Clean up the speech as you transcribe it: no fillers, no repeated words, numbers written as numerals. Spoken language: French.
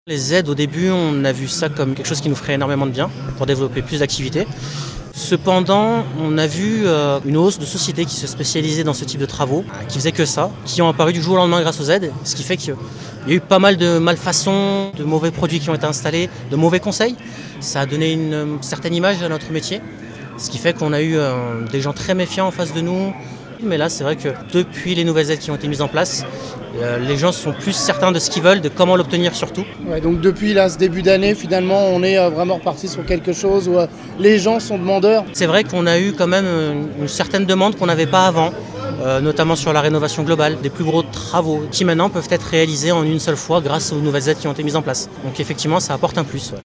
Les aides, au début, on a vu ça comme quelque chose qui nous ferait énormément de bien pour développer plus d'activités. Cependant, on a vu une hausse de sociétés qui se spécialisaient dans ce type de travaux, qui faisaient que ça, qui ont apparu du jour au lendemain grâce aux aides, ce qui fait qu'il y a eu pas mal de malfaçons, de mauvais produits qui ont été installés, de mauvais conseils. Ça a donné une certaine image à notre métier, ce qui fait qu'on a eu des gens très méfiants en face de nous. Mais là, c'est vrai que depuis les nouvelles aides qui ont été mises en place, les gens sont plus certains de ce qu'ils veulent, de comment l'obtenir surtout. Ouais, donc depuis là, ce début d'année, finalement, on est vraiment reparti sur quelque chose où les gens sont demandeurs. C'est vrai qu'on a eu quand même une certaine demande qu'on n'avait pas avant, notamment sur la rénovation globale, des plus gros travaux qui maintenant peuvent être réalisés en une seule fois grâce aux nouvelles aides qui ont été mises en place. Donc effectivement, ça apporte un plus. Ouais.